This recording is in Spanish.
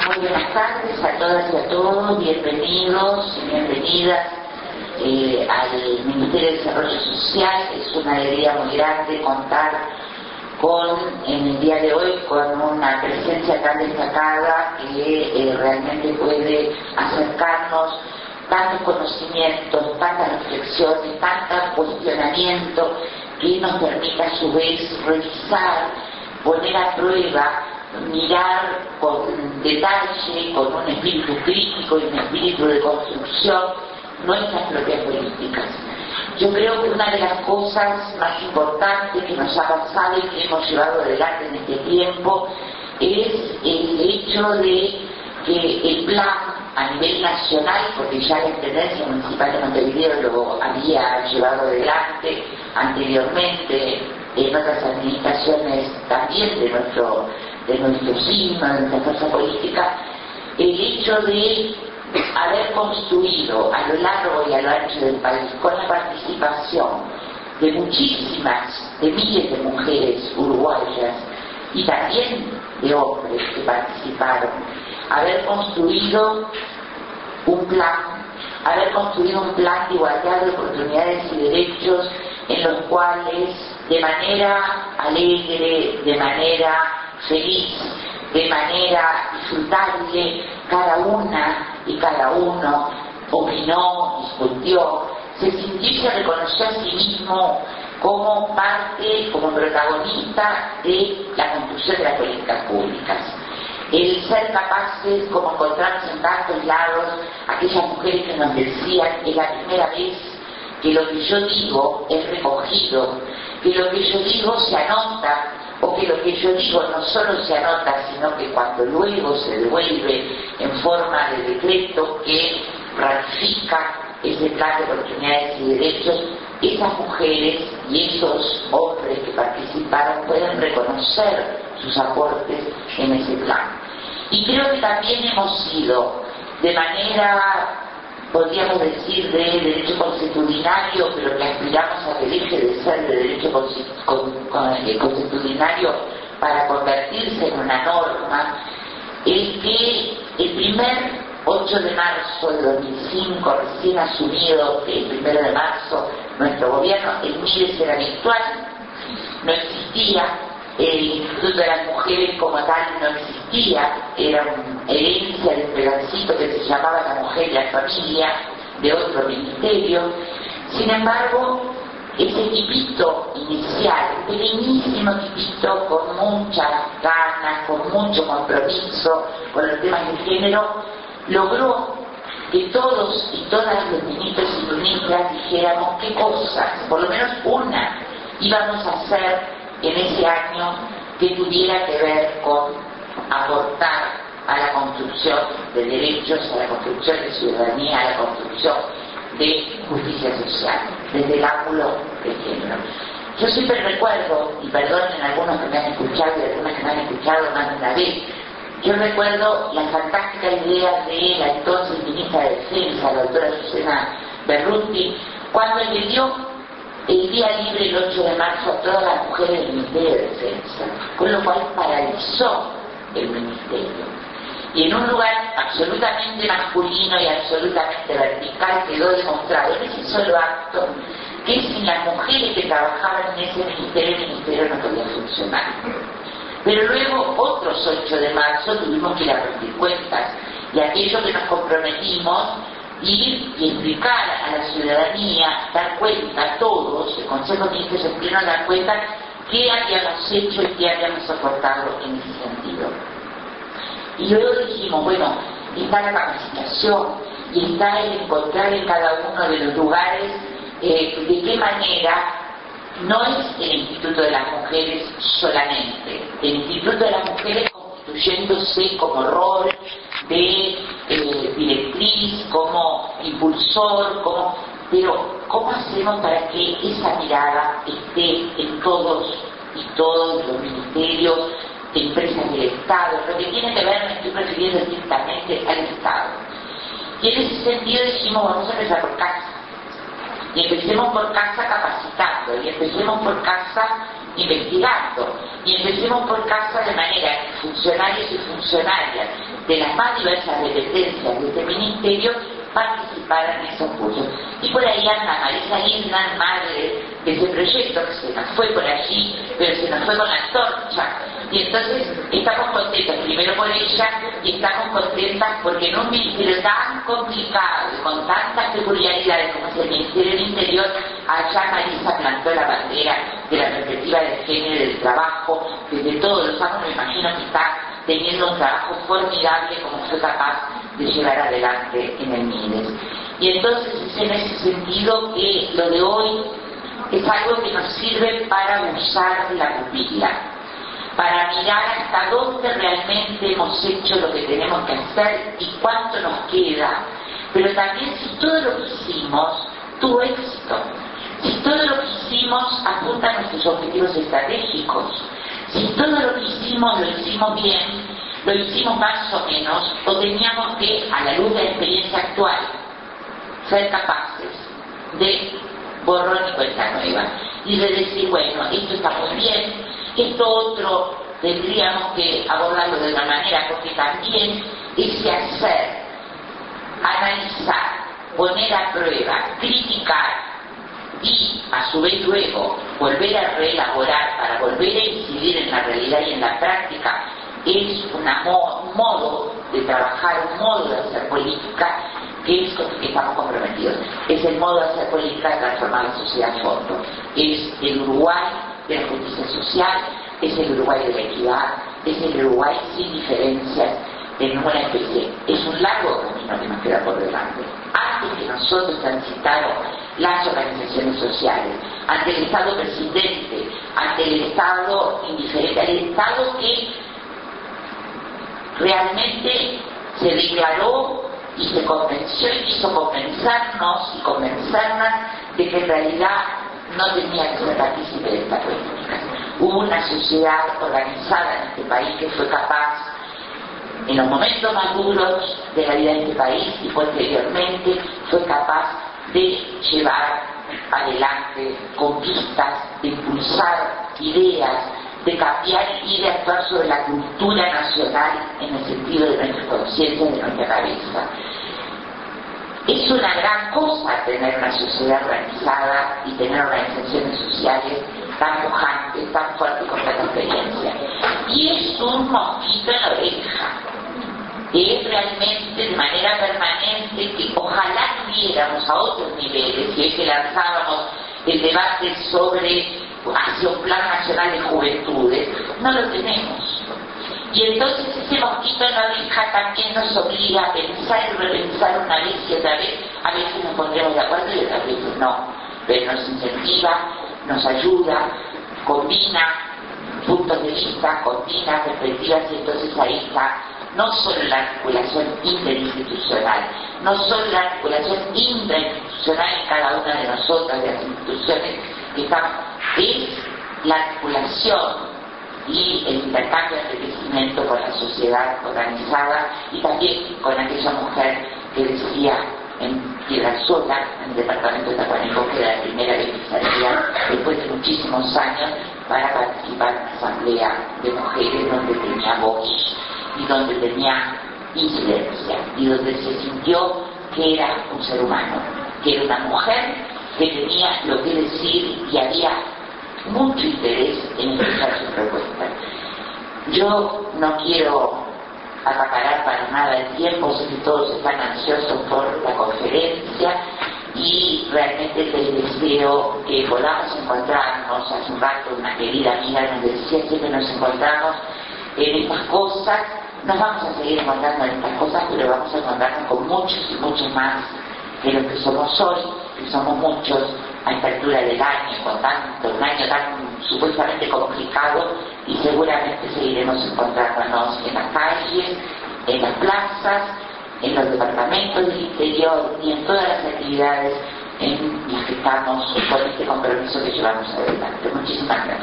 Muy buenas tardes a todas y a todos, bienvenidos y bienvenidas al Ministerio de Desarrollo Social. Es una alegría muy grande contar en el día de hoy con una presencia tan destacada que realmente puede acercarnos tantos conocimientos, tantas reflexiones, tanto cuestionamiento que nos permita a su vez revisar, poner a prueba, mirar con detalle, con un espíritu crítico y un espíritu de construcción nuestras propias políticas. Yo creo que una de las cosas más importantes que nos ha pasado y que hemos llevado adelante en este tiempo es el hecho de que el plan a nivel nacional, porque ya la Intendencia Municipal de Montevideo lo había llevado adelante anteriormente en otras administraciones también de nuestro signo, de nuestra fuerza política, el hecho de haber construido a lo largo y a lo ancho del país, con la participación de de miles de mujeres uruguayas y también de hombres que participaron, haber construido un plan de igualdad de oportunidades y derechos en los cuales de manera alegre, de manera feliz, de manera disfrutable, cada una y cada uno opinó, discutió, se sintió y se reconoció a sí mismo como parte, como protagonista de la construcción de las políticas públicas. El ser capaces, como encontramos en tantos lados, aquellas mujeres que nos decían que es la primera vez que lo que yo digo es recogido, que lo que yo digo se anota, o que lo que yo digo no solo se anota, sino que cuando luego se devuelve en forma de decreto que ratifica ese plan de oportunidades y derechos, esas mujeres y esos hombres que participaron pueden reconocer sus aportes en ese plan. Y creo que también hemos sido, de manera, podríamos decir, de derecho consuetudinario, pero que aspiramos a que deje de ser de derecho consuetudinario para convertirse en una norma, el que el primer 8 de marzo de 2005, recién asumido el 1 de marzo, nuestro gobierno, el MIDES era virtual, no existía, el Instituto de las Mujeres como tal no existía, era una herencia de un pedacito que se llamaba La Mujer y la Familia, de otro ministerio. Sin embargo, ese equipito inicial, pequeñísimo equipito, con muchas ganas, con mucho compromiso con los temas de género, logró que todos y todas los ministros y ministras dijéramos qué cosas, por lo menos una, íbamos a hacer en ese año que tuviera que ver con aportar a la construcción de derechos, a la construcción de ciudadanía, a la construcción de justicia social, desde el ángulo de género. Yo siempre recuerdo, y perdonen algunos que me han escuchado y algunas que me han escuchado más de una vez, yo recuerdo la fantástica idea de la entonces ministra de Defensa, la doctora Susana Berruti, cuando le dio el día libre el 8 de marzo a todas las mujeres del Ministerio de Defensa, con lo cual paralizó el ministerio. Y en un lugar absolutamente masculino y absolutamente vertical quedó demostrado en ese solo acto que sin las mujeres que trabajaban en ese ministerio, el ministerio no podía funcionar. Pero luego, otros 8 de marzo, tuvimos que ir a rendir cuentas, y aquello que nos comprometimos, ir y explicar a la ciudadanía, dar cuenta a todos, el Consejo de Ministros en pleno dar cuenta qué habíamos hecho y qué habíamos aportado en ese sentido. Y luego dijimos, bueno, está la capacitación y está el encontrar en cada uno de los lugares de qué manera no es el Instituto de las Mujeres solamente, el Instituto de las Mujeres constituyéndose como rol de directriz, como impulsor, pero ¿cómo hacemos para que esa mirada esté en todos los ministerios, empresas del Estado? Lo que tiene que ver, me estoy refiriendo estrictamente al Estado. Y en ese sentido dijimos, vamos a empezar por casa. Y empecemos por casa capacitando, y empecemos por casa investigando. Y empecemos por casa de manera que funcionarios y funcionarias de las más diversas dependencias de este ministerio participaran en esos cursos. Y por ahí anda Marisa Lindner, madre de ese proyecto, que se nos fue por allí, pero se nos fue con la antorcha. Y entonces estamos contentos, primero por ella, y estamos contentas porque en un ministerio tan complicado y con tantas peculiaridades como es el Ministerio del Interior, allá Marisa plantó la bandera de la perspectiva de género y del trabajo. Desde todos los años me imagino que está teniendo un trabajo formidable como fue capaz de llevar adelante en el MIDES. Y entonces es en ese sentido que lo de hoy es algo que nos sirve para usar la pupila, para mirar hasta dónde realmente hemos hecho lo que tenemos que hacer y cuánto nos queda, pero también si todo lo que hicimos tuvo éxito, si todo lo que hicimos apunta a nuestros objetivos estratégicos, si todo lo que hicimos lo hicimos bien, lo hicimos más o menos, o teníamos que, a la luz de la experiencia actual, ser capaces de borrón y cuenta nueva y de decir, bueno, esto está muy bien, esto otro tendríamos que abordarlo de una manera, porque también ese hacer, analizar, poner a prueba, criticar y a su vez luego volver a reelaborar para volver a incidir en la realidad y en la práctica, es un modo de trabajar, un modo de hacer política que es con el que estamos comprometidos. Es el modo de hacer política de transformar la sociedad a fondo. Es el Uruguay de la justicia social, es el Uruguay de la equidad, es el Uruguay sin diferencias en ninguna especie. Es un largo camino que nos queda por delante. Antes que nosotros transitamos las organizaciones sociales, ante el Estado presidente, ante el Estado indiferente, al Estado que realmente se declaró y se convenció y quiso convencernos y convencernos de que en realidad no tenía que ser partícipe de esta política. Hubo una sociedad organizada en este país que fue capaz, en los momentos más duros de la vida de este país y posteriormente, fue capaz de llevar adelante conquistas, de impulsar ideas, de cambiar y de actuar sobre la cultura nacional en el sentido de nuestra conciencia y de nuestra cabeza. Es una gran cosa tener una sociedad organizada y tener organizaciones sociales tan pujantes, tan fuertes con tanta experiencia. Y es un mosquito en la oreja, que es realmente de manera permanente que ojalá tuviéramos a otros niveles, y hoy que lanzábamos el debate sobre hacia un plan nacional de juventudes, no lo tenemos. Y entonces ese mosquito en la oreja también nos obliga a pensar y repensar una vez y otra vez. A veces nos pondremos de acuerdo y otras veces no, pero nos incentiva, nos ayuda, combina puntos de vista, combina perspectivas, y entonces ahí está no solo la articulación interinstitucional, no solo la articulación intrainstitucional en cada una de nosotras, de las instituciones que estamos, es la articulación y el intercambio de enriquecimiento con la sociedad organizada y también con aquella mujer que decía en Piedrasola, en el departamento de Tacuarembó, que era la primera vez que salía después de muchísimos años para participar en una asamblea de mujeres donde tenía voz y donde tenía incidencia y donde se sintió que era un ser humano, que era una mujer que tenía lo que decir y había mucho interés en escuchar su propuesta. Yo no quiero acaparar para nada el tiempo, sé que todos están ansiosos por la conferencia y realmente les deseo que podamos encontrarnos. Hace un rato una querida amiga nos decía que nos encontramos en estas cosas, nos vamos a seguir encontrando en estas cosas, pero vamos a encontrarnos con muchos y muchos más de los que somos hoy, que somos muchos a esta altura del año, con tanto, un año tan supuestamente complicado, y seguramente seguiremos encontrándonos en las calles, en las plazas, en los departamentos del interior y en todas las actividades en las que estamos con este compromiso que llevamos adelante. Muchísimas gracias.